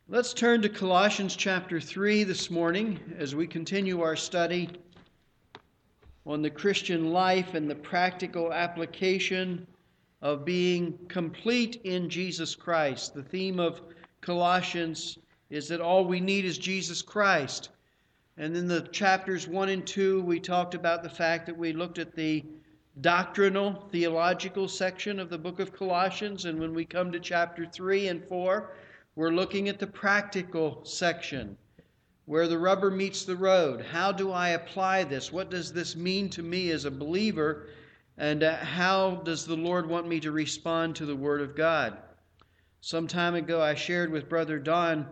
Let's turn to Colossians chapter 3 this morning as we continue our study on the Christian life and the practical application of being complete in Jesus Christ. The theme of Colossians is that all we need is Jesus Christ. And in the chapters 1 and 2, we talked about the fact that we looked at the doctrinal, theological section of the book of Colossians. And when we come to chapter 3 and 4, we're looking at the practical section, where the rubber meets the road. How do I apply this? What does this mean to me as a believer? And how does the Lord want me to respond to the Word of God? Some time ago, I shared with Brother Don,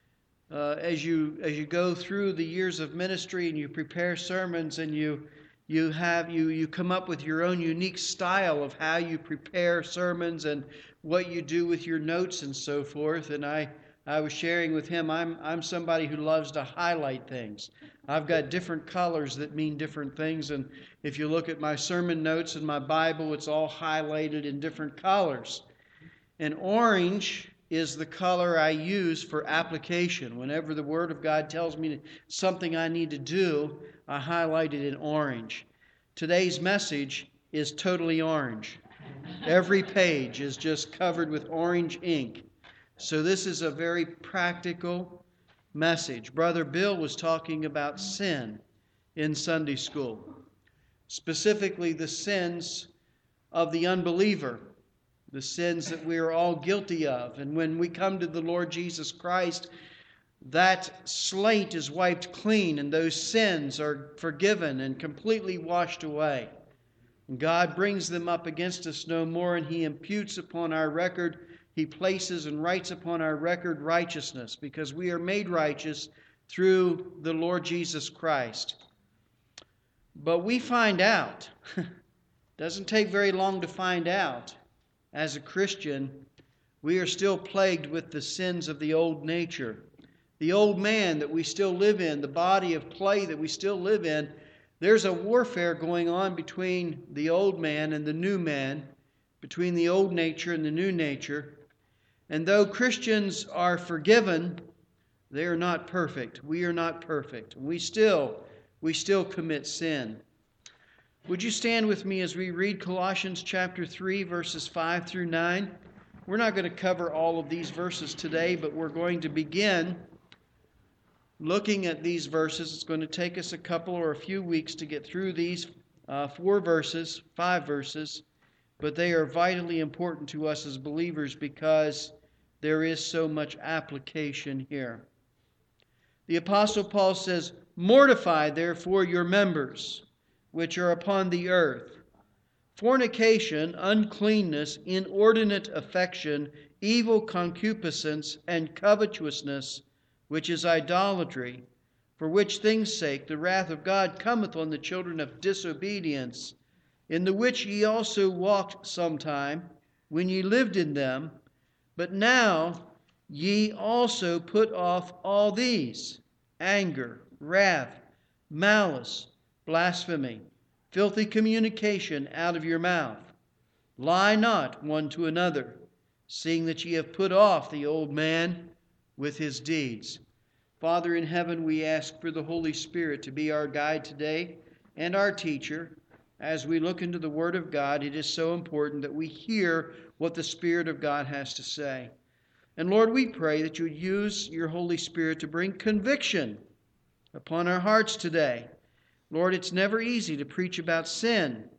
as you go through the years of ministry and you prepare sermons and you come up with your own unique style of how you prepare sermons and what you do with your notes and so forth. And I was sharing with him, I'm somebody who loves to highlight things. I've got different colors that mean different things. And if you look at my sermon notes in my Bible, it's all highlighted in different colors. And orange is the color I use for application. Whenever the Word of God tells me something I need to do, I highlight it in orange. Today's message is totally orange. Every page is just covered with orange ink. So this is a very practical message. Brother Bill was talking about sin in Sunday school, specifically the sins of the unbeliever, the sins that we are all guilty of. And when we come to the Lord Jesus Christ, that slate is wiped clean and those sins are forgiven and completely washed away. And God brings them up against us no more, and He imputes upon our record, He places and writes upon our record righteousness, because we are made righteous through the Lord Jesus Christ. But we find out, doesn't take very long to find out, as a Christian, we are still plagued with the sins of the old nature. The old man that we still live in, the body of clay that we still live in, there's a warfare going on between the old man and the new man, between the old nature and the new nature. And though Christians are forgiven, they are not perfect. We are not perfect. We still commit sin. Would you stand with me as we read Colossians chapter 3, verses 5 through 9? We're not going to cover all of these verses today, but we're going to begin looking at these verses. It's going to take us a couple or a few weeks to get through these 5 verses, but they are vitally important to us as believers because there is so much application here. The Apostle Paul says, "Mortify therefore your members, which are upon the earth, fornication, uncleanness, inordinate affection, evil concupiscence, and covetousness, which is idolatry, for which things' sake the wrath of God cometh on the children of disobedience, in the which ye also walked sometime, when ye lived in them. But now ye also put off all these: anger, wrath, malice, blasphemy, filthy communication out of your mouth. Lie not one to another, seeing that ye have put off the old man with his deeds." Father in heaven, we ask for the Holy Spirit to be our guide today and our teacher. As we look into the Word of God, it is so important that we hear what the Spirit of God has to say. And Lord, we pray that you would use your Holy Spirit to bring conviction upon our hearts today. Lord, it's never easy to preach about sin.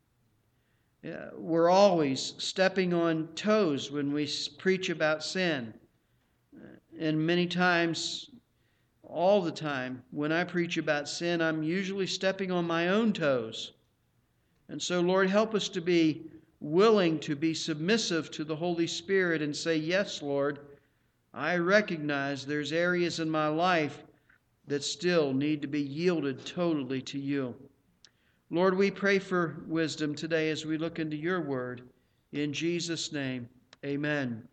We're always stepping on toes when we preach about sin. And many times, all the time, when I preach about sin, I'm usually stepping on my own toes. And so, Lord, help us to be willing to be submissive to the Holy Spirit and say, "Yes, Lord, I recognize there's areas in my life that still need to be yielded totally to you." Lord, we pray for wisdom today as we look into your word. In Jesus' name, amen.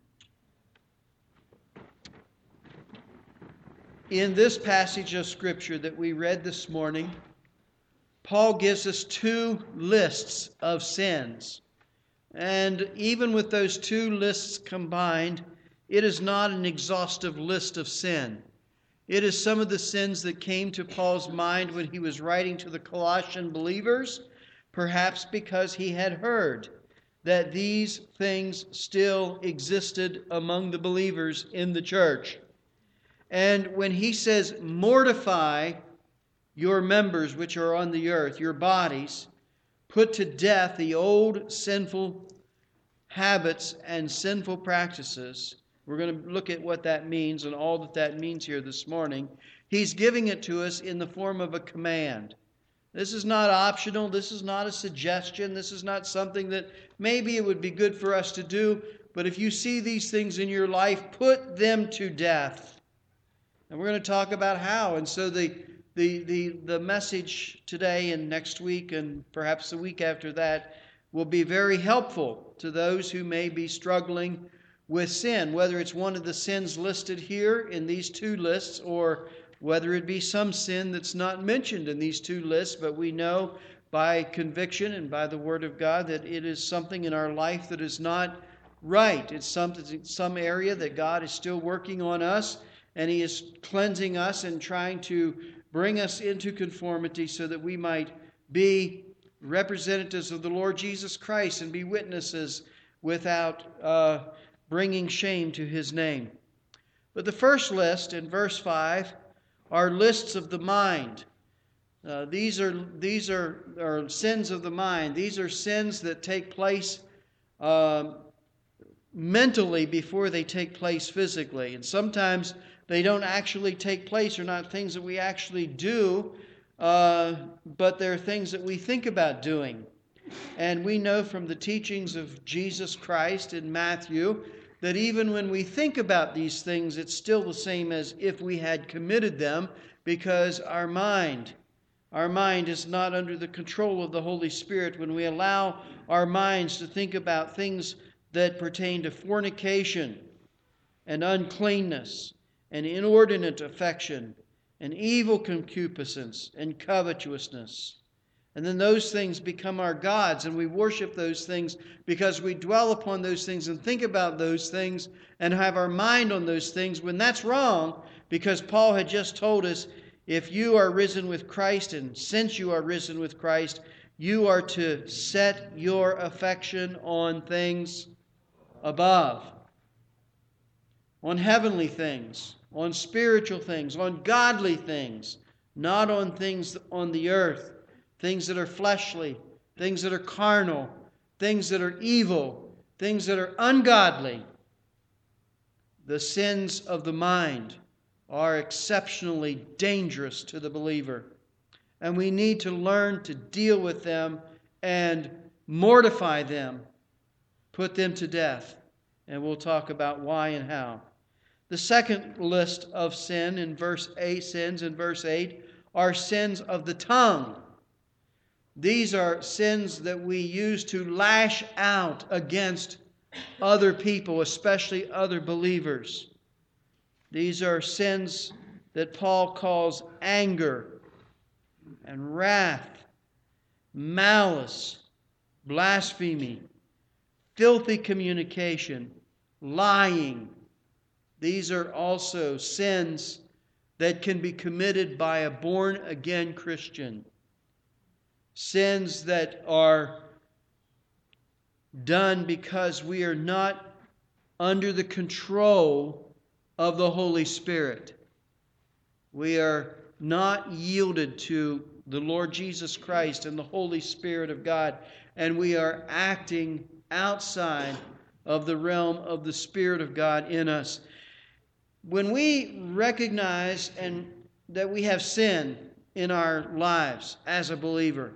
In this passage of Scripture that we read this morning, Paul gives us 2 lists of sins. And even with those 2 lists combined, it is not an exhaustive list of sin. It is some of the sins that came to Paul's mind when he was writing to the Colossian believers, perhaps because he had heard that these things still existed among the believers in the church. And when he says, mortify your members which are on the earth, your bodies, put to death the old sinful habits and sinful practices. We're going to look at what that means and all that means here this morning. He's giving it to us in the form of a command. This is not optional. This is not a suggestion. This is not something that maybe it would be good for us to do. But if you see these things in your life, put them to death. And we're going to talk about how. And so the message today and next week and perhaps the week after that will be very helpful to those who may be struggling with sin, whether it's one of the sins listed here in these two lists or whether it be some sin that's not mentioned in these two lists, but we know by conviction and by the Word of God that it is something in our life that is not right. It's some area that God is still working on us, and He is cleansing us and trying to bring us into conformity so that we might be representatives of the Lord Jesus Christ and be witnesses without bringing shame to His name. But the first list in verse 5 are lists of the mind. These are sins of the mind. These are sins that take place mentally before they take place physically. And sometimes they don't actually take place, or not things that we actually do, but they're things that we think about doing. And we know from the teachings of Jesus Christ in Matthew that even when we think about these things, it's still the same as if we had committed them, because our mind is not under the control of the Holy Spirit. When we allow our minds to think about things that pertain to fornication and uncleanness and inordinate affection and evil concupiscence and covetousness, and then those things become our gods, and we worship those things because we dwell upon those things and think about those things and have our mind on those things, when that's wrong, because Paul had just told us, if you are risen with Christ, and since you are risen with Christ, you are to set your affection on things above, on heavenly things, on spiritual things, on godly things, not on things on the earth. Things that are fleshly, things that are carnal, things that are evil, things that are ungodly. The sins of the mind are exceptionally dangerous to the believer. And we need to learn to deal with them and mortify them, put them to death. And we'll talk about why and how. The second list of sins in verse 8 are sins of the tongue. These are sins that we use to lash out against other people, especially other believers. These are sins that Paul calls anger and wrath, malice, blasphemy, filthy communication, lying. These are also sins that can be committed by a born-again Christian. Sins that are done because we are not under the control of the Holy Spirit. We are not yielded to the Lord Jesus Christ and the Holy Spirit of God, and we are acting outside of the realm of the Spirit of God in us. When we recognize that we have sin in our lives as a believer,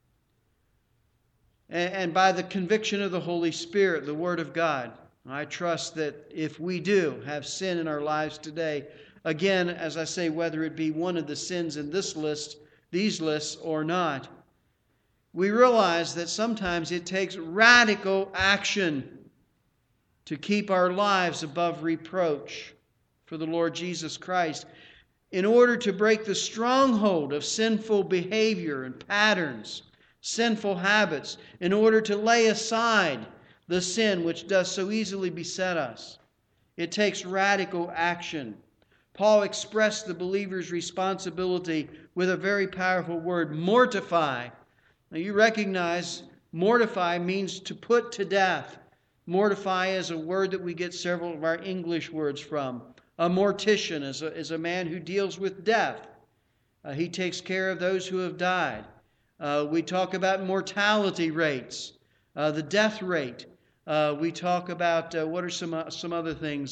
and by the conviction of the Holy Spirit, the Word of God, I trust that if we do have sin in our lives today, again, as I say, whether it be one of the sins in this list, these lists, or not, we realize that sometimes it takes radical action to keep our lives above reproach for the Lord Jesus Christ, in order to break the stronghold of sinful behavior and patterns, sinful habits, in order to lay aside the sin which does so easily beset us. It takes radical action. Paul expressed the believer's responsibility with a very powerful word, mortify. Now you recognize mortify means to put to death. Mortify is a word that we get several of our English words from. A mortician is a man who deals with death. He takes care of those who have died. We talk about mortality rates, the death rate. We talk about, what are some other things?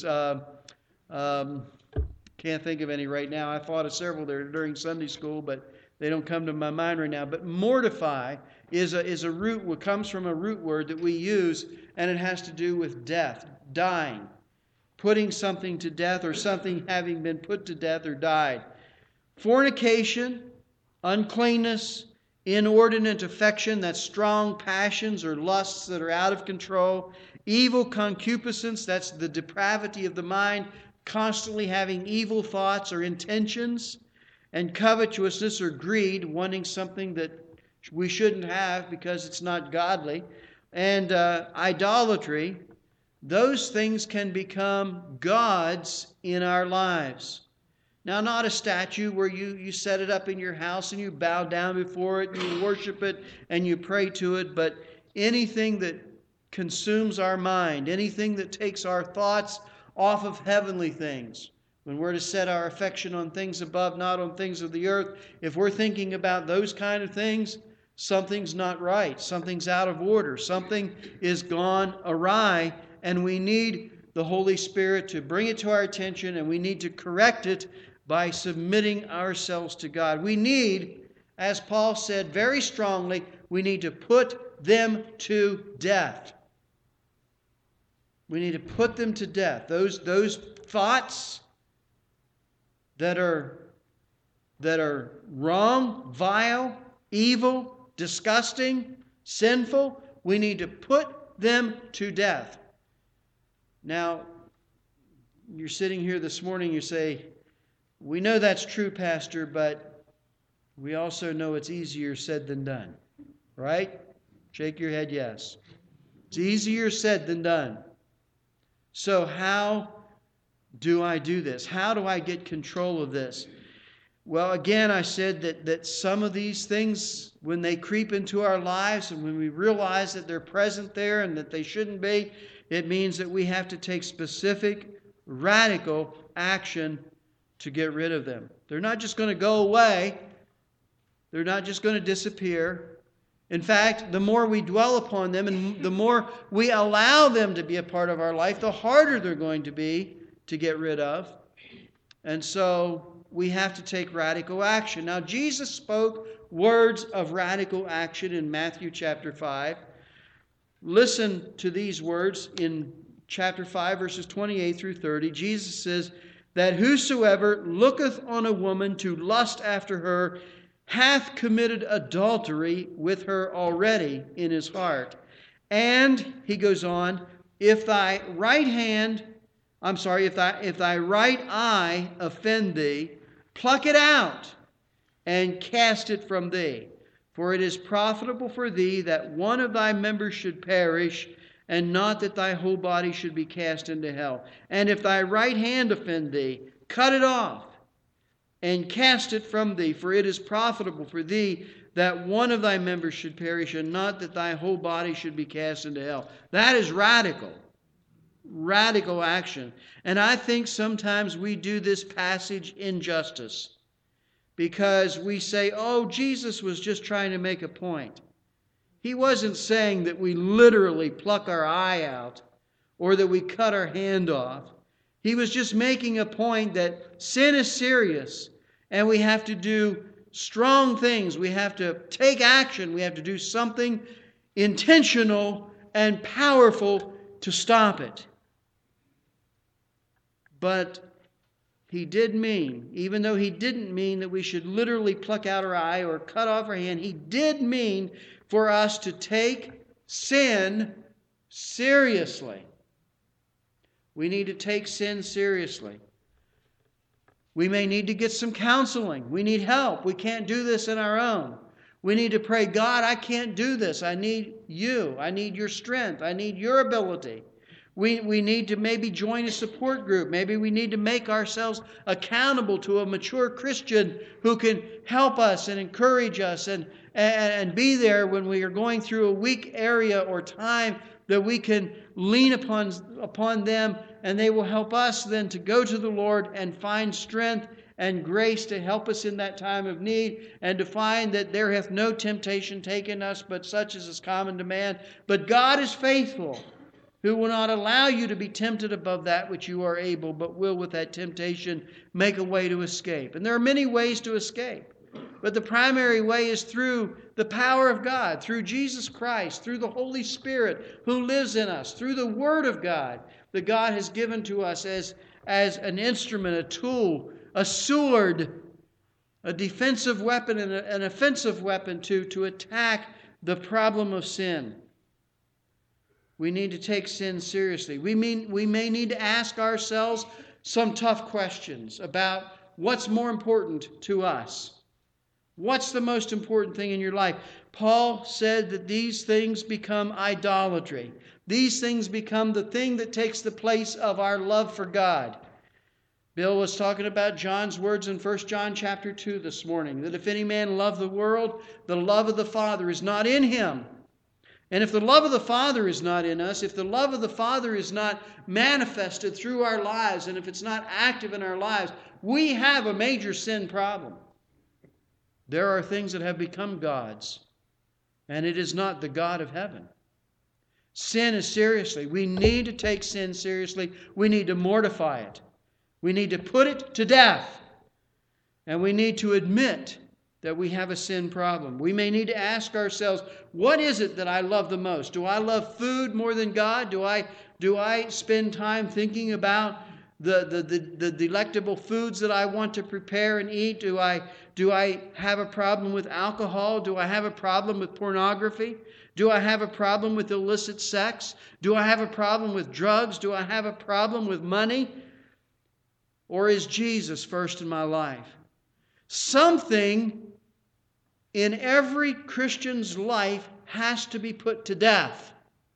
Can't think of any right now. I thought of several there during Sunday school, but they don't come to my mind right now. But mortify is a root, what comes from a root word that we use, and it has to do with death, dying, putting something to death, or something having been put to death or died. Fornication, uncleanness, inordinate affection, that's strong passions or lusts that are out of control. Evil concupiscence, that's the depravity of the mind, constantly having evil thoughts or intentions. And covetousness or greed, wanting something that we shouldn't have because it's not godly. And idolatry, those things can become gods in our lives. Now, not a statue where you set it up in your house and you bow down before it and you worship it and you pray to it, but anything that consumes our mind, anything that takes our thoughts off of heavenly things. When we're to set our affection on things above, not on things of the earth, if we're thinking about those kind of things, something's not right. Something's out of order. Something is gone awry, and we need the Holy Spirit to bring it to our attention, and we need to correct it by submitting ourselves to God. We need, as Paul said very strongly, we need to put them to death. We need to put them to death. Those thoughts that are wrong, vile, evil, disgusting, sinful, we need to put them to death. Now, you're sitting here this morning, you say, we know that's true, Pastor, but we also know it's easier said than done. Right? Shake your head, yes. It's easier said than done. So how do I do this? How do I get control of this? Well, again, I said that some of these things, when they creep into our lives and when we realize that they're present there and that they shouldn't be, it means that we have to take specific, radical action to get rid of them. They're not just going to go away. They're not just going to disappear. In fact, the more we dwell upon them and the more we allow them to be a part of our life, the harder they're going to be to get rid of. And so we have to take radical action. Now, Jesus spoke words of radical action in Matthew chapter 5. Listen to these words in chapter 5, verses 28 through 30. Jesus says that whosoever looketh on a woman to lust after her hath committed adultery with her already in his heart. And, he goes on, if thy right eye offend thee, pluck it out and cast it from thee. For it is profitable for thee that one of thy members should perish, and not that thy whole body should be cast into hell. And if thy right hand offend thee, cut it off and cast it from thee. For it is profitable for thee that one of thy members should perish, and not that thy whole body should be cast into hell. That is radical. Radical action. And I think sometimes we do this passage injustice because we say, oh, Jesus was just trying to make a point. He wasn't saying that we literally pluck our eye out or that we cut our hand off. He was just making a point that sin is serious and we have to do strong things. We have to take action. We have to do something intentional and powerful to stop it. But he did mean, even though he didn't mean that we should literally pluck out our eye or cut off our hand, he did mean for us to take sin seriously. We need to take sin seriously. We may need to get some counseling. We need help. We can't do this on our own. We need to pray, God, I can't do this. I need you. I need your strength. I need your ability. We need to maybe join a support group. Maybe we need to make ourselves accountable to a mature Christian who can help us and encourage us and be there when we are going through a weak area or time, that we can lean upon them, and they will help us then to go to the Lord and find strength and grace to help us in that time of need, and to find that there hath no temptation taken us but such as is common to man. But God is faithful, who will not allow you to be tempted above that which you are able, but will with that temptation make a way to escape. And there are many ways to escape. But the primary way is through the power of God, through Jesus Christ, through the Holy Spirit who lives in us, through the Word of God that God has given to us as an instrument, a tool, a sword, a defensive weapon and an offensive weapon to attack the problem of sin. We need to take sin seriously. We may need to ask ourselves some tough questions about what's more important to us. What's the most important thing in your life? Paul said that these things become idolatry. These things become the thing that takes the place of our love for God. Bill was talking about John's words in 1 John chapter 2 this morning, that if any man love the world, the love of the Father is not in him. And if the love of the Father is not in us, if the love of the Father is not manifested through our lives, and if it's not active in our lives, we have a major sin problem. There are things that have become gods, and it is not the God of heaven. Sin is seriously. We need to take sin seriously. We need to mortify it. We need to put it to death. And we need to admit that we have a sin problem. We may need to ask ourselves, what is it that I love the most? Do I love food more than God? Do I spend time thinking about the delectable foods that I want to prepare and eat? Do I have a problem with alcohol? Do I have a problem with pornography? Do I have a problem with illicit sex? Do I have a problem with drugs? Do I have a problem with money? Or is Jesus first in my life? Something in every Christian's life has to be put to death.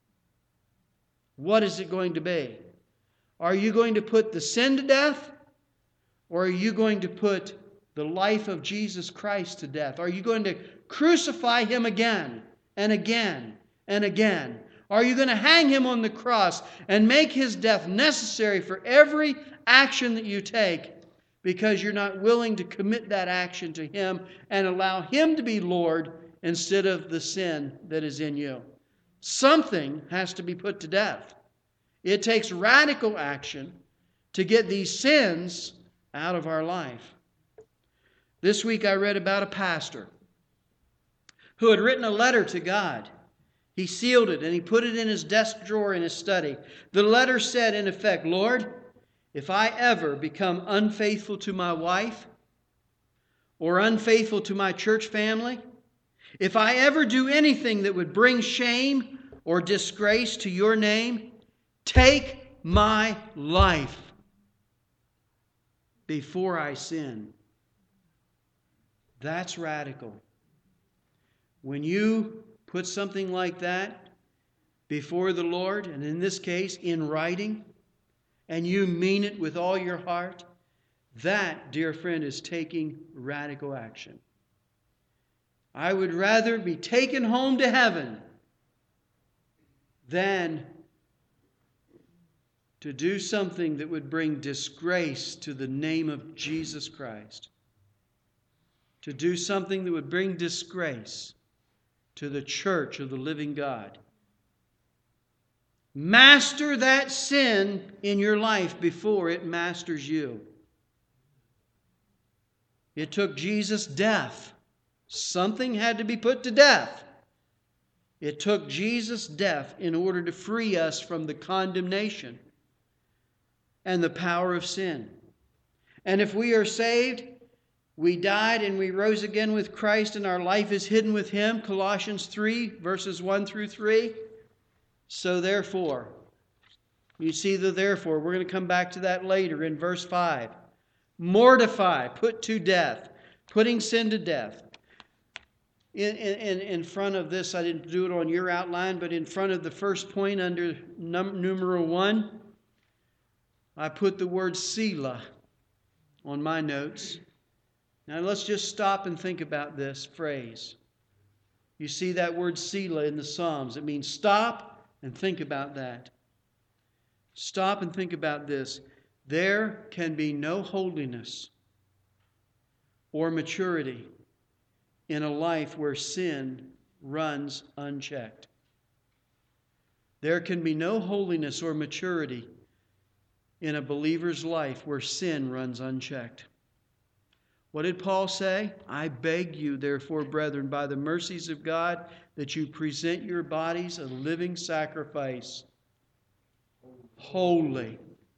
What is it going to be? Are you going to put the sin to death? Or are you going to put the life of Jesus Christ to death? Are you going to crucify Him again and again and again? Are you going to hang Him on the cross and make His death necessary for every action that you take, because you're not willing to commit that action to Him and allow Him to be Lord instead of the sin that is in you? Something has to be put to death. It takes radical action to get these sins out of our life. This week I read about a pastor who had written a letter to God. He sealed it and he put it in his desk drawer in his study. The letter said, in effect, Lord, if I ever become unfaithful to my wife or unfaithful to my church family, if I ever do anything that would bring shame or disgrace to your name, take my life before I sin. That's radical. When you put something like that before the Lord, and in this case in writing, and you mean it with all your heart, that, dear friend, is taking radical action. I would rather be taken home to heaven than to do something that would bring disgrace to the name of Jesus Christ. To do something that would bring disgrace to the church of the living God. Master that sin in your life before it masters you. It took Jesus' death. Something had to be put to death. It took Jesus' death in order to free us from the condemnation and the power of sin. And if we are saved, we died and we rose again with Christ, and our life is hidden with Him. Colossians 3, verses 1 through 3. So therefore, you see the therefore. We're going to come back to that later in verse 5. Mortify, put to death, putting sin to death. In front of this, I didn't do it on your outline, but in front of the first point under numeral 1, I put the word Selah on my notes. Now let's just stop and think about this phrase. You see that word Selah in the Psalms. It means stop and think about that. Stop and think about this. There can be no holiness or maturity in a life where sin runs unchecked. There can be no holiness or maturity in a believer's life where sin runs unchecked. What did Paul say? I beg you, therefore, brethren, by the mercies of God, that you present your bodies a living sacrifice, holy,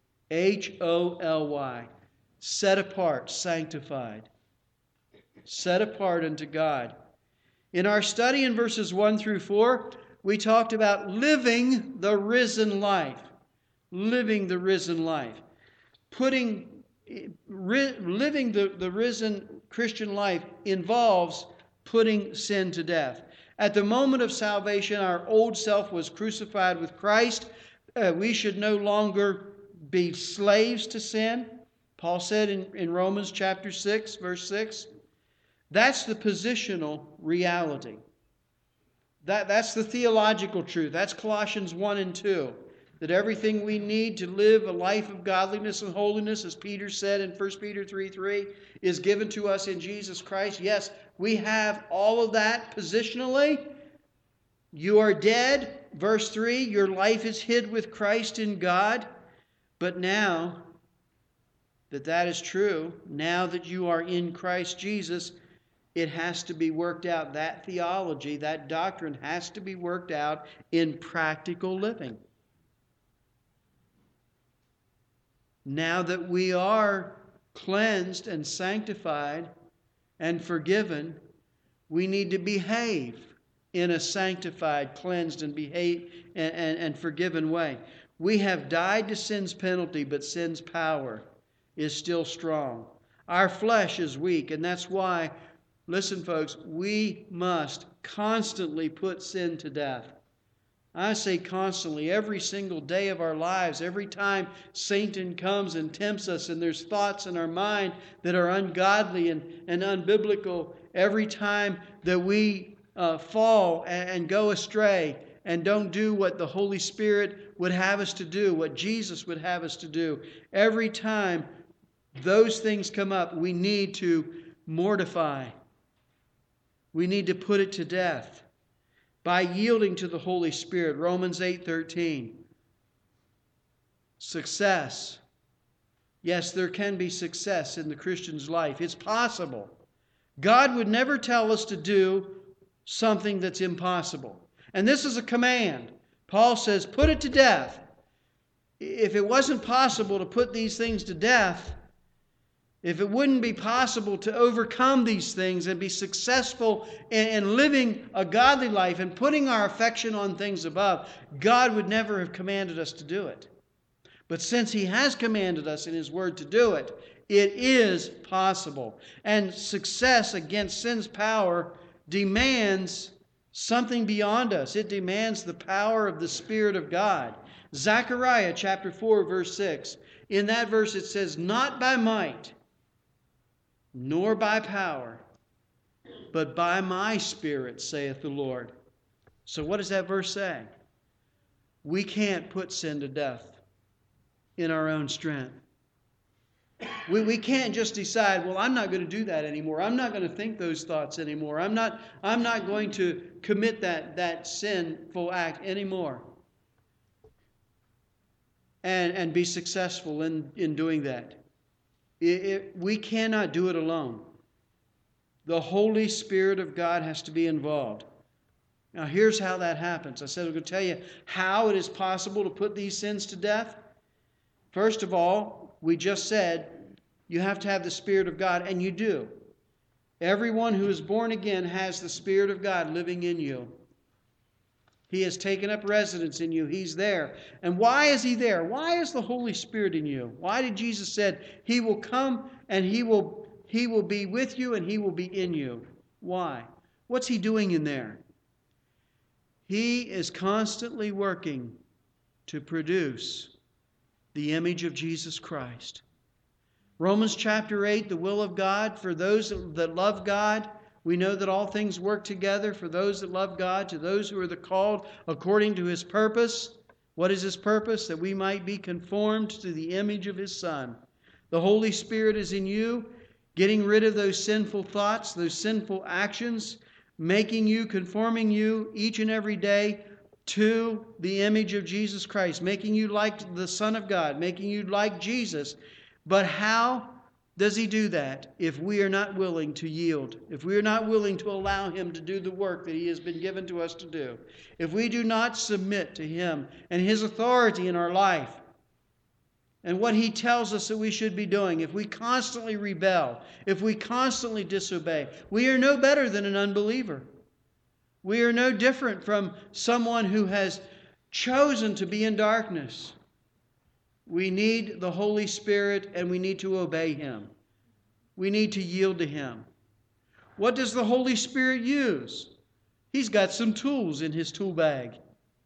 Holy, set apart, sanctified, set apart unto God. In our study in verses 1 through 4, we talked about living the risen life. Living the risen life. Living the risen Christian life involves putting sin to death. At the moment of salvation, our old self was crucified with Christ. We should no longer be slaves to sin. Paul said in Romans chapter 6, verse 6. That's the positional reality. That's the theological truth. That's Colossians 1 and 2. That everything we need to live a life of godliness and holiness, as Peter said in 1 Peter 3:3, is given to us in Jesus Christ. Yes, we have all of that positionally. You are dead. Verse 3, your life is hid with Christ in God. But now that is true, now that you are in Christ Jesus, it has to be worked out. That theology, that doctrine has to be worked out in practical living. Now that we are cleansed and sanctified and forgiven, we need to behave in a sanctified, cleansed, and forgiven way. We have died to sin's penalty, but sin's power is still strong. Our flesh is weak, and that's why, listen folks, we must constantly put sin to death. I say constantly, every single day of our lives, every time Satan comes and tempts us and there's thoughts in our mind that are ungodly and unbiblical, every time that we fall and go astray and don't do what the Holy Spirit would have us to do, what Jesus would have us to do, every time those things come up, we need to mortify. We need to put it to death. By yielding to the Holy Spirit. Romans 8:13. Success. Yes, there can be success in the Christian's life. It's possible. God would never tell us to do something that's impossible. And this is a command. Paul says, put it to death. If it wasn't possible to put these things to death, if it wouldn't be possible to overcome these things and be successful in living a godly life and putting our affection on things above, God would never have commanded us to do it. But since He has commanded us in His Word to do it, it is possible. And success against sin's power demands something beyond us. It demands the power of the Spirit of God. Zechariah chapter 4, verse 6. In that verse it says, not by might, nor by power, but by my Spirit, saith the Lord. So what does that verse say? We can't put sin to death in our own strength. We can't just decide, well, I'm not going to do that anymore. I'm not going to think those thoughts anymore. I'm not going to commit that sinful act anymore. And be successful in doing that. We cannot do it alone. The Holy Spirit of God has to be involved. Now, here's how that happens. I said I'm going to tell you how it is possible to put these sins to death. First of all, we just said you have to have the Spirit of God, and you do. Everyone who is born again has the Spirit of God living in you. He has taken up residence in you. He's there. And why is He there? Why is the Holy Spirit in you? Why did Jesus say He will come and He will be with you and He will be in you? Why? What's He doing in there? He is constantly working to produce the image of Jesus Christ. Romans chapter 8, the will of God for those that love God. We know that all things work together for those that love God, to those who are the called according to His purpose. What is His purpose? That we might be conformed to the image of His Son. The Holy Spirit is in you, getting rid of those sinful thoughts, those sinful actions, making you, conforming you each and every day to the image of Jesus Christ, making you like the Son of God, making you like Jesus. But how does He do that if we are not willing to yield? If we are not willing to allow Him to do the work that He has been given to us to do? If we do not submit to Him and His authority in our life and what He tells us that we should be doing, if we constantly rebel, if we constantly disobey, we are no better than an unbeliever. We are no different from someone who has chosen to be in darkness. We need the Holy Spirit and we need to obey Him. We need to yield to Him. What does the Holy Spirit use? He's got some tools in His tool bag.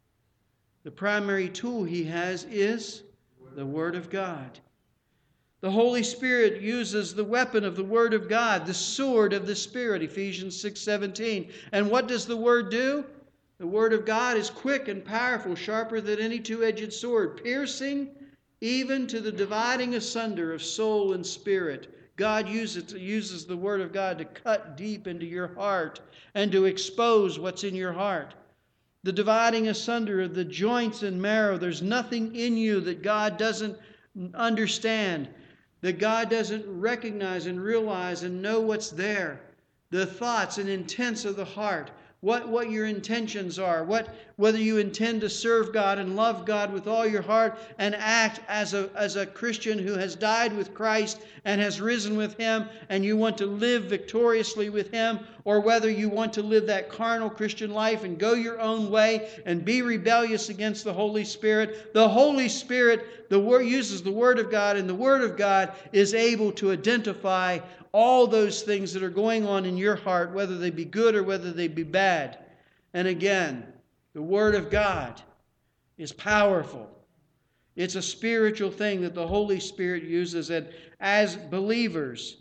The primary tool He has is the Word of God. The Holy Spirit uses the weapon of the Word of God, the sword of the Spirit, Ephesians 6:17. And what does the Word do? The Word of God is quick and powerful, sharper than any two-edged sword, piercing even to the dividing asunder of soul and spirit. God uses the Word of God to cut deep into your heart and to expose what's in your heart. The dividing asunder of the joints and marrow. There's nothing in you that God doesn't understand, that God doesn't recognize and realize and know what's there. The thoughts and intents of the heart. What your intentions are, whether you intend to serve God and love God with all your heart and act as a Christian who has died with Christ and has risen with Him, and you want to live victoriously with Him, or whether you want to live that carnal Christian life and go your own way and be rebellious against the Holy Spirit. The Holy Spirit uses the Word of God, and the Word of God is able to identify all those things that are going on in your heart, whether they be good or whether they be bad. And again, the Word of God is powerful. It's a spiritual thing that the Holy Spirit uses. And as believers,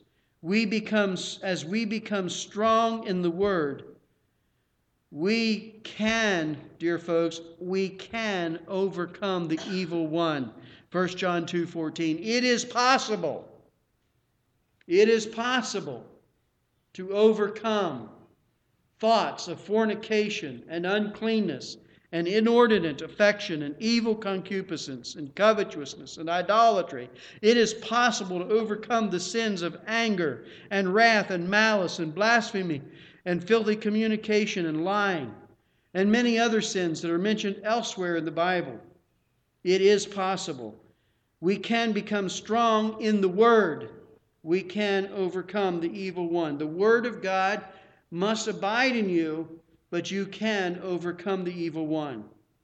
as we become strong in the Word, we can, dear folks, we can overcome the evil one. 1 John 2:14. It is possible. It is possible to overcome thoughts of fornication and uncleanness and inordinate affection and evil concupiscence and covetousness and idolatry. It is possible to overcome the sins of anger and wrath and malice and blasphemy and filthy communication and lying and many other sins that are mentioned elsewhere in the Bible. It is possible. We can become strong in the Word. We can overcome the evil one. The Word of God must abide in you, but you can overcome the evil one.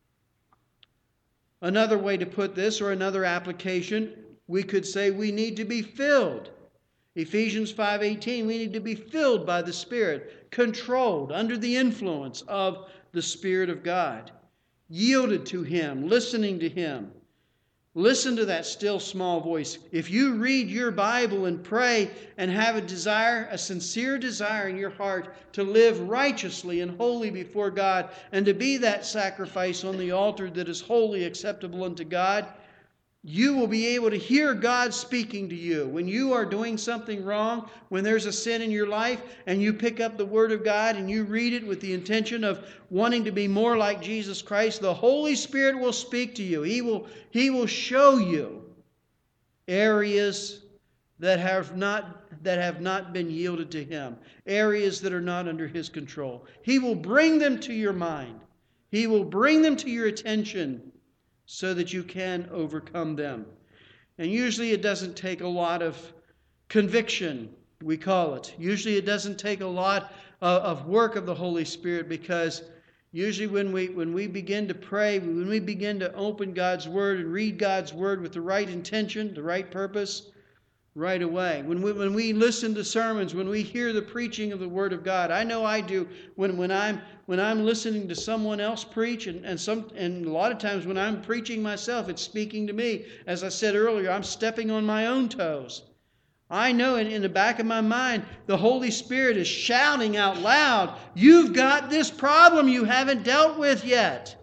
Another way to put this, or another application, we could say we need to be filled. Ephesians 5:18, we need to be filled by the Spirit, controlled, under the influence of the Spirit of God, yielded to Him, listening to Him. Listen to that still small voice. If you read your Bible and pray and have a sincere desire in your heart to live righteously and holy before God and to be that sacrifice on the altar that is wholly acceptable unto God, you will be able to hear God speaking to you. When you are doing something wrong, when there's a sin in your life, and you pick up the Word of God and you read it with the intention of wanting to be more like Jesus Christ, the Holy Spirit will speak to you. He will show you areas that have not been yielded to Him, areas that are not under His control. He will bring them to your mind. He will bring them to your attention, so that you can overcome them. And usually it doesn't take a lot of conviction, we call it. Usually it doesn't take a lot of work of the Holy Spirit, because usually when we begin to pray, when we begin to open God's Word and read God's Word with the right intention, the right purpose, right away. When we listen to sermons, when we hear the preaching of the Word of God, I know I do. When I'm listening to someone else preach, and a lot of times when I'm preaching myself, it's speaking to me. As I said earlier, I'm stepping on my own toes. I know in the back of my mind, the Holy Spirit is shouting out loud, "You've got this problem you haven't dealt with yet."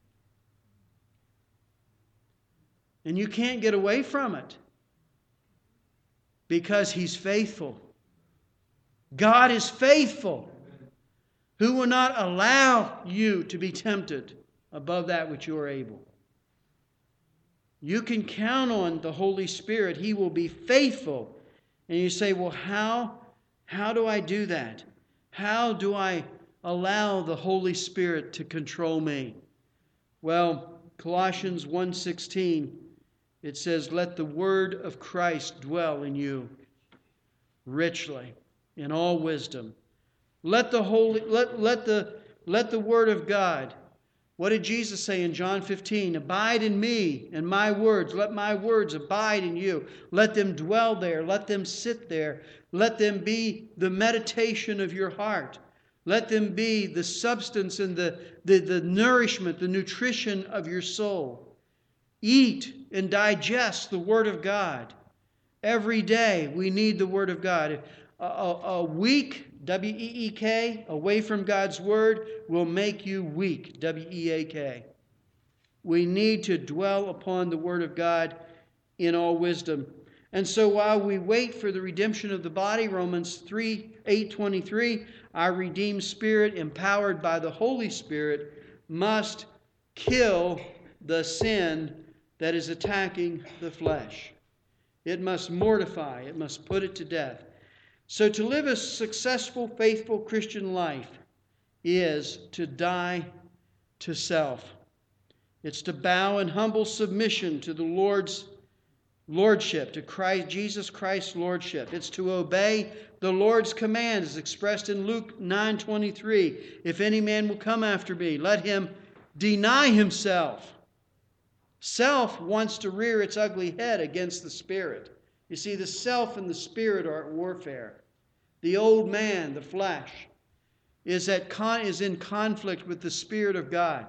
And you can't get away from it. Because He's faithful. God is faithful, who will not allow you to be tempted above that which you are able. You can count on the Holy Spirit. He will be faithful. And you say, well, how do I do that? How do I allow the Holy Spirit to control me? Well, Colossians 1:16, it says, "Let the word of Christ dwell in you richly in all wisdom." Let the word of God. What did Jesus say in John 15? "Abide in me and my words. Let my words abide in you." Let them dwell there. Let them sit there. Let them be the meditation of your heart. Let them be the substance and the nourishment, the nutrition of your soul. Eat and digest the Word of God. Every day we need the Word of God. A week, W-E-E-K, away from God's Word will make you weak, W-E-A-K. We need to dwell upon the Word of God in all wisdom. And so while we wait for the redemption of the body, Romans 8:23, our redeemed spirit, empowered by the Holy Spirit, must kill the sin that is attacking the flesh. It must mortify. It must put it to death. So to live a successful, faithful Christian life is to die to self. It's to bow in humble submission to the Lord's lordship, to Jesus Christ's lordship. It's to obey the Lord's command as expressed in Luke 9:23. "If any man will come after me, let him deny himself." Self wants to rear its ugly head against the Spirit. You see, the self and the Spirit are at warfare. The old man, the flesh, is in conflict with the Spirit of God.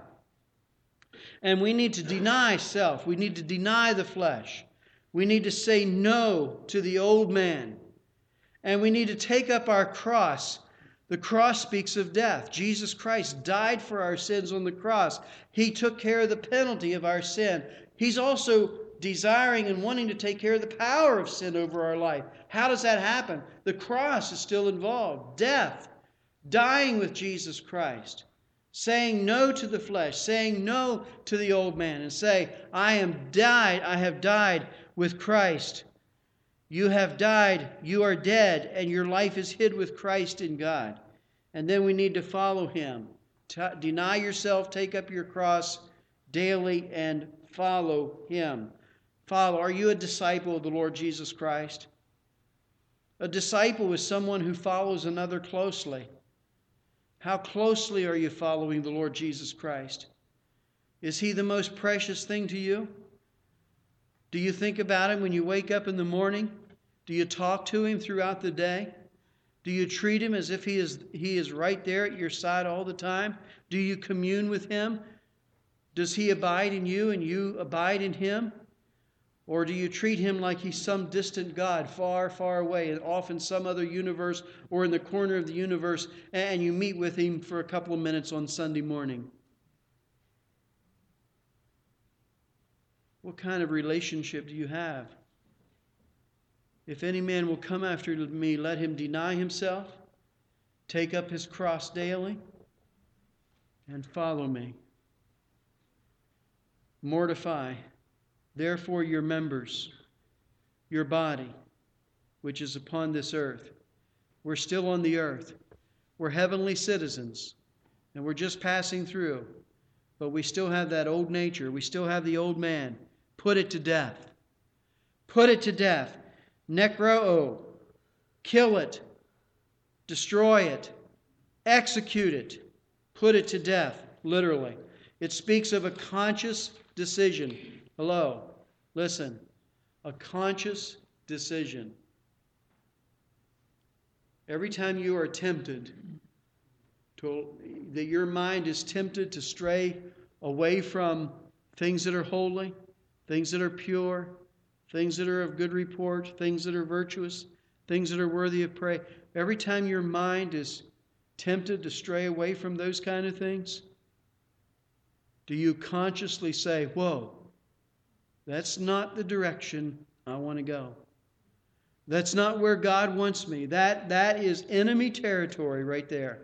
And we need to deny self. We need to deny the flesh. We need to say no to the old man. And we need to take up our cross. The cross speaks of death. Jesus Christ died for our sins on the cross. He took care of the penalty of our sin. He's also desiring and wanting to take care of the power of sin over our life. How does that happen? The cross is still involved. Death. Dying with Jesus Christ. Saying no to the flesh. Saying no to the old man. And say, I have died with Christ. You have died, you are dead, and your life is hid with Christ in God. And then we need to follow Him. Deny yourself, take up your cross daily, and follow Him. Are you a disciple of the Lord Jesus Christ? A disciple is someone who follows another closely. How closely are you following the Lord Jesus Christ? Is He the most precious thing to you? Do you think about Him when you wake up in the morning? Do you talk to Him throughout the day? Do you treat Him as if He is right there at your side all the time? Do you commune with Him? Does He abide in you and you abide in Him? Or do you treat Him like He's some distant God, far, far away, and off in some other universe or in the corner of the universe, and you meet with Him for a couple of minutes on Sunday morning? What kind of relationship do you have? If any man will come after me, let him deny himself, take up his cross daily, and follow me. Mortify, therefore, your members, your body, which is upon this earth. We're still on the earth. We're heavenly citizens, and we're just passing through. But we still have that old nature. We still have the old man. Put it to death. Put it to death. Necro, kill it, destroy it, execute it, put it to death, literally. It speaks of a conscious decision. Hello, listen, a conscious decision. Every time you are tempted, that your mind is tempted to stray away from things that are holy, things that are pure, things that are of good report, things that are virtuous, things that are worthy of praise. Every time your mind is tempted to stray away from those kind of things, do you consciously say, whoa, that's not the direction I want to go. That's not where God wants me. That is enemy territory right there.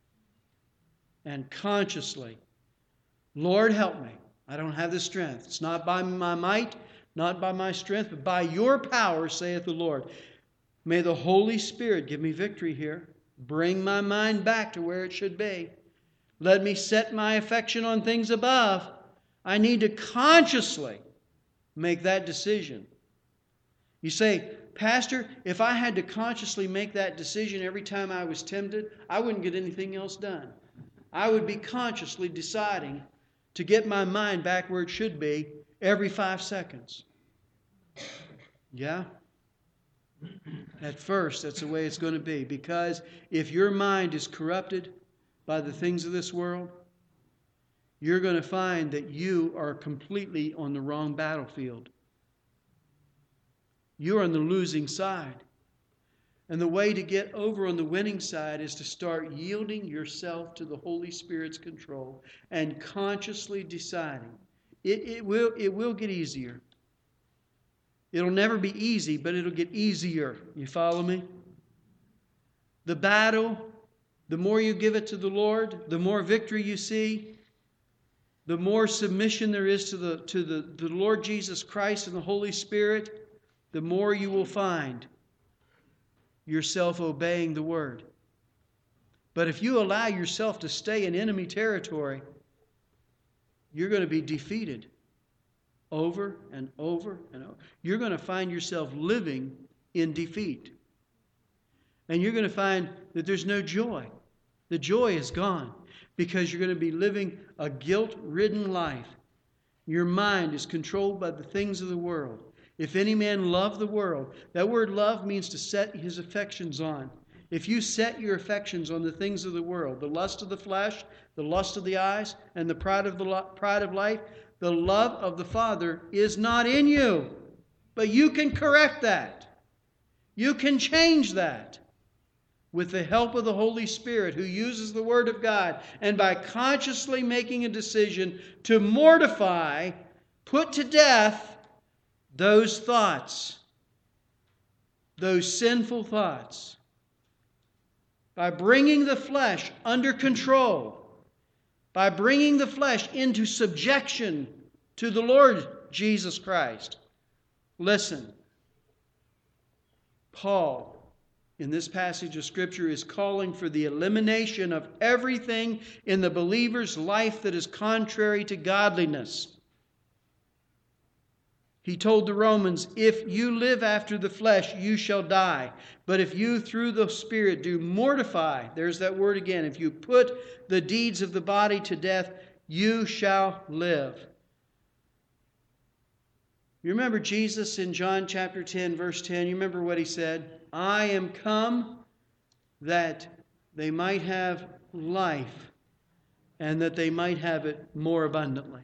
And consciously, Lord, help me. I don't have the strength. It's not by my might, not by my strength, but by your power, saith the Lord. May the Holy Spirit give me victory here. Bring my mind back to where it should be. Let me set my affection on things above. I need to consciously make that decision. You say, Pastor, if I had to consciously make that decision every time I was tempted, I wouldn't get anything else done. I would be consciously deciding to get my mind back where it should be every 5 seconds. Yeah? At first, that's the way it's going to be. Because if your mind is corrupted by the things of this world, you're going to find that you are completely on the wrong battlefield. You're on the losing side. And the way to get over on the winning side is to start yielding yourself to the Holy Spirit's control and consciously deciding. It will get easier. It'll never be easy, but it'll get easier. You follow me? The battle, the more you give it to the Lord, the more victory you see, the more submission there is to the Lord Jesus Christ and the Holy Spirit, the more you will find yourself obeying the Word. But if you allow yourself to stay in enemy territory, you're going to be defeated over and over and over. You're going to find yourself living in defeat. And you're going to find that there's no joy. The joy is gone because you're going to be living a guilt-ridden life. Your mind is controlled by the things of the world. If any man love the world, that word love means to set his affections on. If you set your affections on the things of the world, the lust of the flesh, the lust of the eyes, and the pride of life, the love of the Father is not in you. But you can correct that. You can change that with the help of the Holy Spirit who uses the Word of God, and by consciously making a decision to mortify, put to death those thoughts, those sinful thoughts, by bringing the flesh under control, by bringing the flesh into subjection to the Lord Jesus Christ. Listen, Paul, in this passage of Scripture, is calling for the elimination of everything in the believer's life that is contrary to godliness. He told the Romans, if you live after the flesh, you shall die. But if you through the Spirit do mortify, there's that word again, if you put the deeds of the body to death, you shall live. You remember Jesus in John chapter 10, verse 10, you remember what he said? I am come that they might have life and that they might have it more abundantly.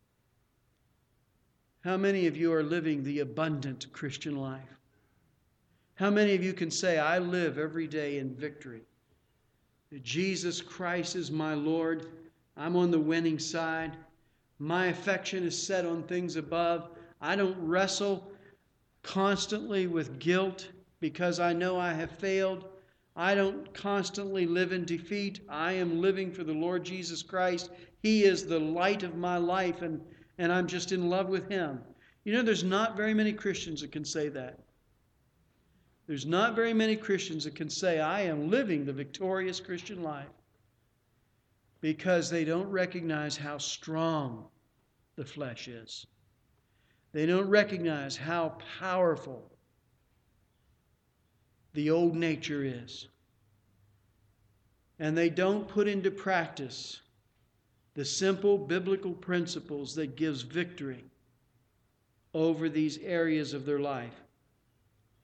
How many of you are living the abundant Christian life? How many of you can say, I live every day in victory? That Jesus Christ is my Lord. I'm on the winning side. My affection is set on things above. I don't wrestle constantly with guilt because I know I have failed. I don't constantly live in defeat. I am living for the Lord Jesus Christ. He is the light of my life, and I'm just in love with Him. You know, there's not very many Christians that can say that. There's not very many Christians that can say, I am living the victorious Christian life, because they don't recognize how strong the flesh is. They don't recognize how powerful the old nature is. And they don't put into practice the simple biblical principles that gives victory over these areas of their life.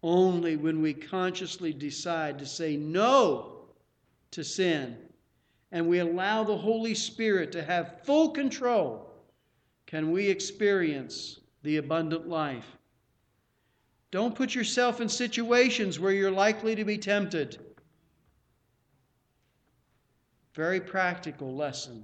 only when we consciously decide to say no to sin and we allow the Holy Spirit to have full control can we experience the abundant life. Don't put yourself in situations where you're likely to be tempted. Very practical lesson.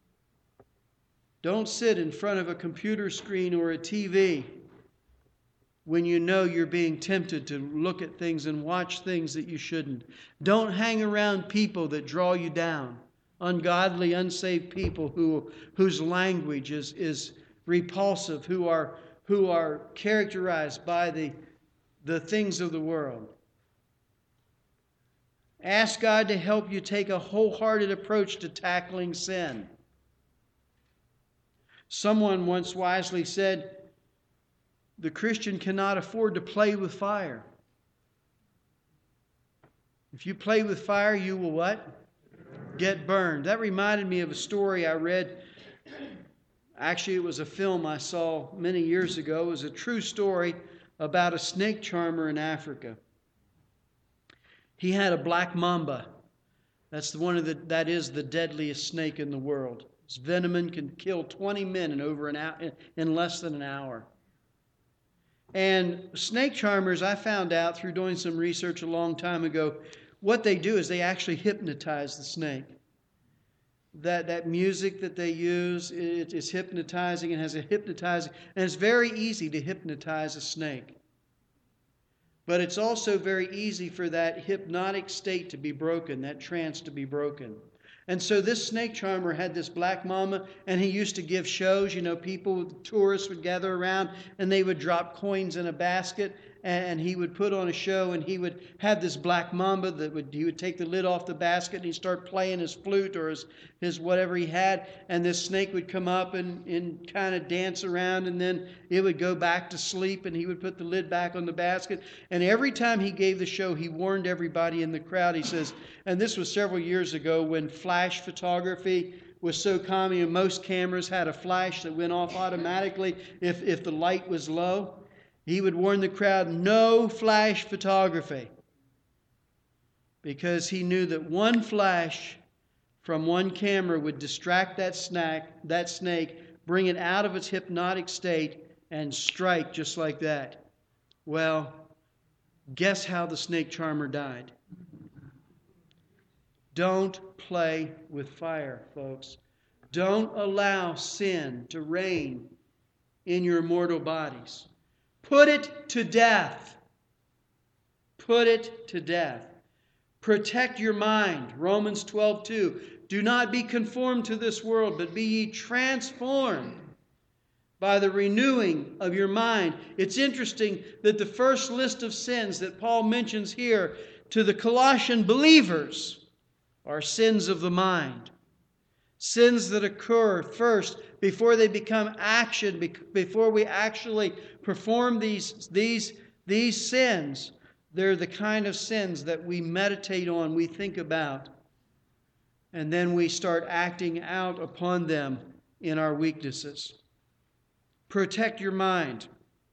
Don't sit in front of a computer screen or a TV when you know you're being tempted to look at things and watch things that you shouldn't. Don't hang around people that draw you down. Ungodly, unsaved people whose language is repulsive, who are characterized by the things of the world. Ask God to help you take a wholehearted approach to tackling sin. Someone once wisely said, the Christian cannot afford to play with fire. If you play with fire, you will what? Get burned. That reminded me of a story I read. Actually, it was a film I saw many years ago. It was a true story about a snake charmer in Africa. He had a black mamba. That is the deadliest snake in the world. Its venom can kill 20 men in less than an hour. And snake charmers, I found out through doing some research a long time ago, what they do is they actually hypnotize the snake. That music that they use, it is hypnotizing and has a hypnotizing, and it's very easy to hypnotize a snake. But it's also very easy for that hypnotic state to be broken, that trance to be broken. And so this snake charmer had this black mamba, and he used to give shows. People, tourists would gather around, and they would drop coins in a basket, and he would put on a show, and he would have this black mamba he would take the lid off the basket, and he'd start playing his flute or his whatever he had, and this snake would come up and kind of dance around, and then it would go back to sleep, and he would put the lid back on the basket. And every time he gave the show, he warned everybody in the crowd. He says, and this was several years ago when flash photography was so common, and most cameras had a flash that went off automatically if the light was low. He would warn the crowd, no flash photography. Because he knew that one flash from one camera would distract that snake, bring it out of its hypnotic state, and strike just like that. Well, guess how the snake charmer died? Don't play with fire, folks. Don't allow sin to reign in your mortal bodies. Put it to death. Put it to death. Protect your mind. Romans 12:2. Do not be conformed to this world, but be ye transformed by the renewing of your mind. It's interesting that the first list of sins that Paul mentions here to the Colossian believers are sins of the mind. Sins that occur first before they become action, before we actually perform these sins. They're the kind of sins that we meditate on, we think about, and then we start acting out upon them in our weaknesses. Protect your mind.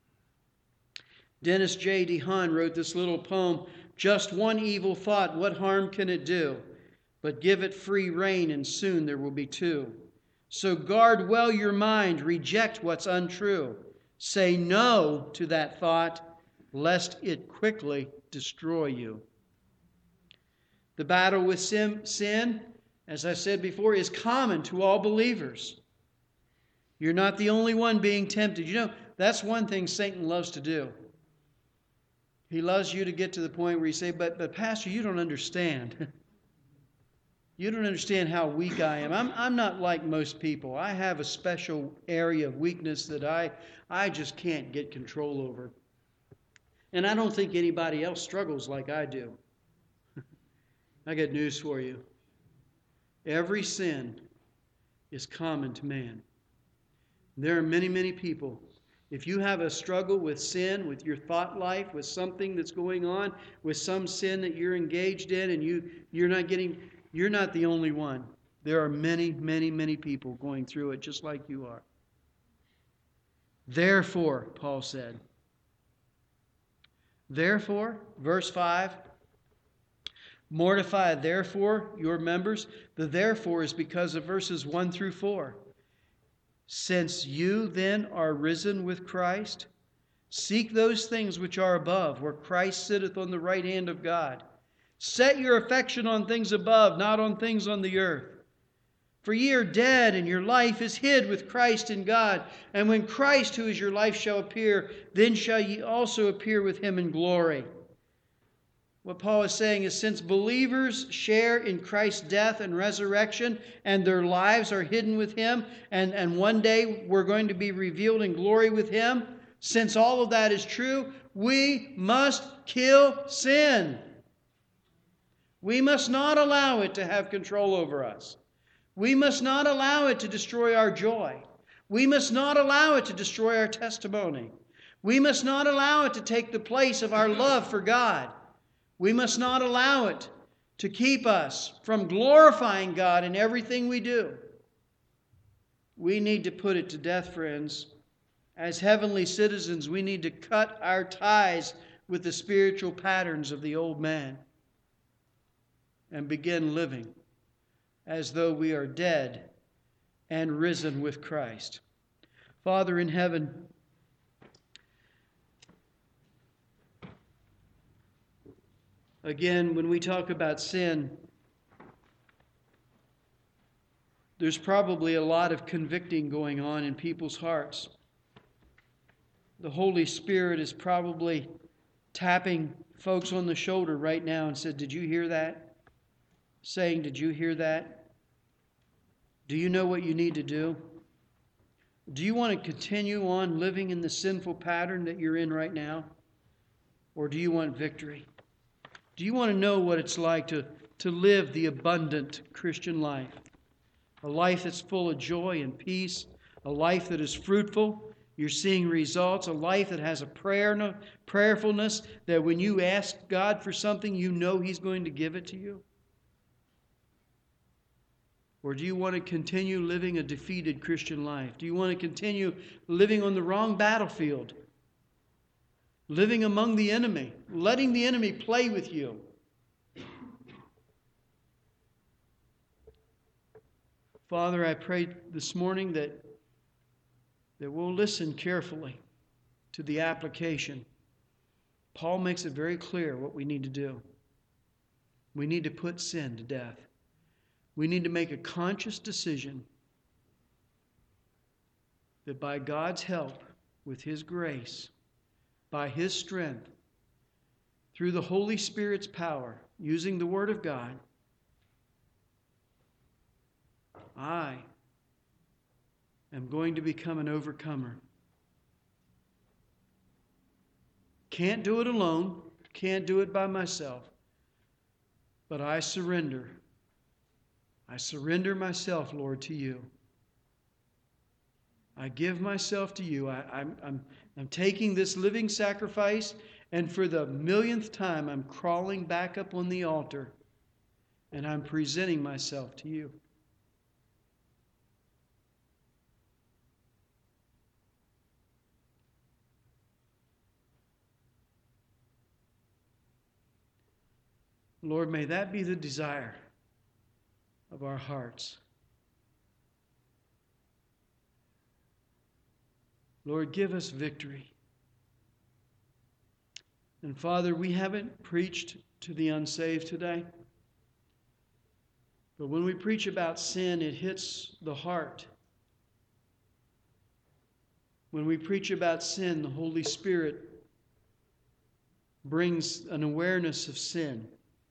Dennis J. DeHaan wrote this little poem, Just One Evil Thought, What Harm Can It Do? But give it free rein, and soon there will be two. So guard well your mind, reject what's untrue. Say no to that thought, lest it quickly destroy you. The battle with sin, as I said before, is common to all believers. You're not the only one being tempted. That's one thing Satan loves to do. He loves you to get to the point where you say, but Pastor, you don't understand. You don't understand how weak I am. I'm not like most people. I have a special area of weakness that I just can't get control over. And I don't think anybody else struggles like I do. I got news for you. Every sin is common to man. There are many, many people. If you have a struggle with sin, with your thought life, with something that's going on, with some sin that you're engaged in, and you're not the only one. There are many, many, many people going through it just like you are. Therefore, Paul said, Therefore, verse 5, mortify therefore your members. The therefore is because of verses 1 through 4. Since you then are risen with Christ, seek those things which are above, where Christ sitteth on the right hand of God. Set your affection on things above, not on things on the earth. For ye are dead, and your life is hid with Christ in God. And when Christ, who is your life, shall appear, then shall ye also appear with him in glory. What Paul is saying is, since believers share in Christ's death and resurrection, and their lives are hidden with him, and one day we're going to be revealed in glory with him, since all of that is true, we must kill sin. We must not allow it to have control over us. We must not allow it to destroy our joy. We must not allow it to destroy our testimony. We must not allow it to take the place of our love for God. We must not allow it to keep us from glorifying God in everything we do. We need to put it to death, friends. As heavenly citizens, we need to cut our ties with the spiritual patterns of the old man and begin living as though we are dead and risen with Christ. Father in heaven, again, when we talk about sin, there's probably a lot of convicting going on in people's hearts. The Holy Spirit is probably tapping folks on the shoulder right now and said, "Did you hear that?" Saying, "Did you hear that? Do you know what you need to do? Do you want to continue on living in the sinful pattern that you're in right now? Or do you want victory? Do you want to know what it's like to live the abundant Christian life? A life that's full of joy and peace, a life that is fruitful. You're seeing results, a life that has a prayerfulness, that when you ask God for something, you know He's going to give it to you? Or do you want to continue living a defeated Christian life? Do you want to continue living on the wrong battlefield? Living among the enemy, letting the enemy play with you? Father, I pray this morning that we'll listen carefully to the application. Paul makes it very clear what we need to do. We need to put sin to death. We need to make a conscious decision that by God's help, with His grace, by His strength, through the Holy Spirit's power, using the Word of God, I am going to become an overcomer. Can't do it alone, can't do it by myself, but I surrender. I surrender myself, Lord, to you. I give myself to you. I'm taking this living sacrifice, and for the millionth time, I'm crawling back up on the altar, and I'm presenting myself to you. Lord, may that be the desire of our hearts. Lord, give us victory. And Father, we haven't preached to the unsaved today, but when we preach about sin, it hits the heart. When we preach about sin, the Holy Spirit brings an awareness of sin.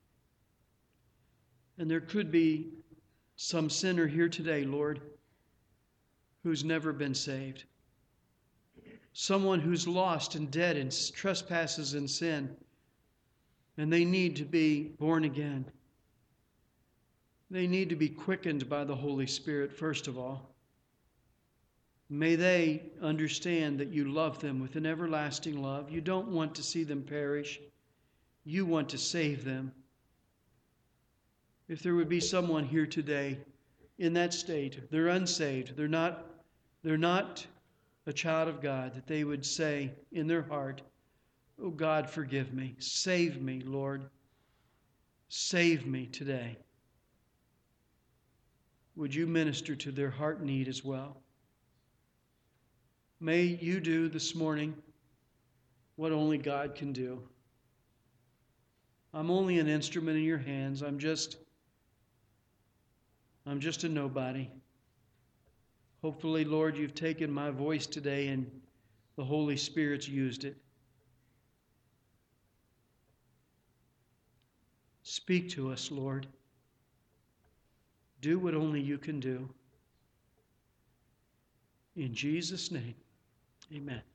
And there could be some sinner here today, Lord, who's never been saved. Someone who's lost and dead in trespasses and sin, and they need to be born again. They need to be quickened by the Holy Spirit, first of all. May they understand that you love them with an everlasting love. You don't want to see them perish. You want to save them. If there would be someone here today in that state, they're unsaved, they're not a child of God, that they would say in their heart, Oh God, forgive me. Save me, Lord. Save me today. Would you minister to their heart need as well? May you do this morning what only God can do. I'm only an instrument in your hands. I'm just a nobody. Hopefully, Lord, you've taken my voice today and the Holy Spirit's used it. Speak to us, Lord. Do what only you can do. In Jesus' name, amen.